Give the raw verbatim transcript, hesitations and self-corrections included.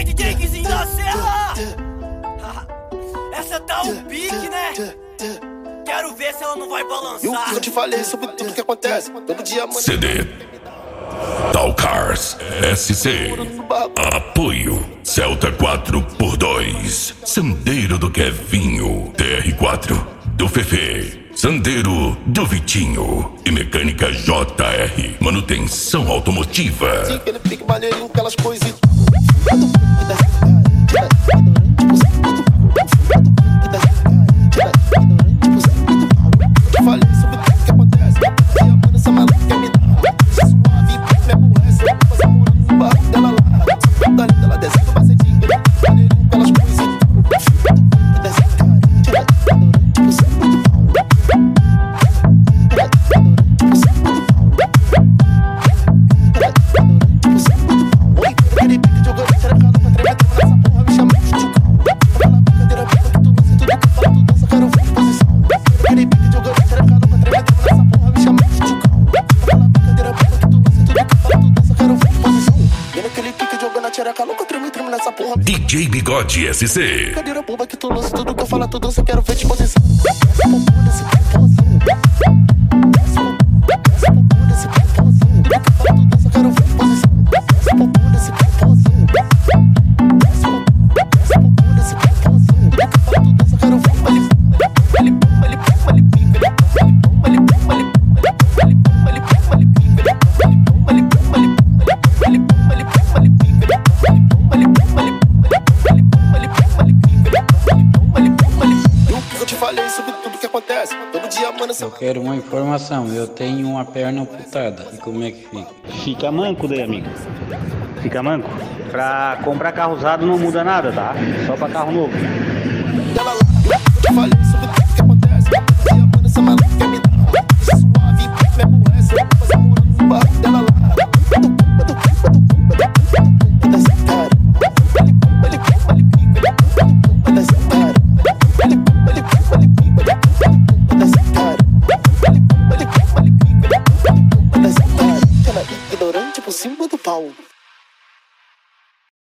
aí, D J Guizinho da Serra. Essa tá um pique, né? Quero ver se ela não vai balançar. E o que eu te falei sobre tudo que acontece todo dia, mano. C D Talcars S C. Apoio Celta quatro por dois, Sandeiro do Kevinho, T R quatro do Fefe, Sandeiro do Vitinho e Mecânica J R, manutenção automotiva. Sim, aquele pique maneirinho, aquelas coisas. Eu falei sobre tudo que acontece todo dia, mano. Essa maluca quer me dar suave, me aborrece. Eu vou fazer morando no barro dela lá. Dali dela descendo o macetinho, maneirinho, aquelas coisas. D J Bigode S C. Cadeira boba que tu lança, tudo que eu falo, tu dança, quero ver disposição. Desce pro fundo desse popozão. Desce pro fundo desse popozão. Tudo que eu falo, tu dança, quero ver disposição. Desce pro fundo desse popozão. Desce pro fundo desse popozão. Tudo que eu falo, tu dança, quero ver disposição. Ele bomba, ele bomba, ele pica. Ele bomba, ele bomba, ele bomba. Ele bomba, ele bomba, ele pica. Ele bomba, ele bomba, ele bomba. Ele bomba, ele bomba, ele pica. Ele bomba, ele bomba, ele bomba. Eu te falei sobre tudo que acontece todo dia, mano. Eu quero uma informação. Eu tenho uma perna amputada. E como é que fica? Fica manco daí, amigo. Fica manco. Pra comprar carro usado não muda nada, tá? Só pra carro novo. Eu te falei sobre tudo.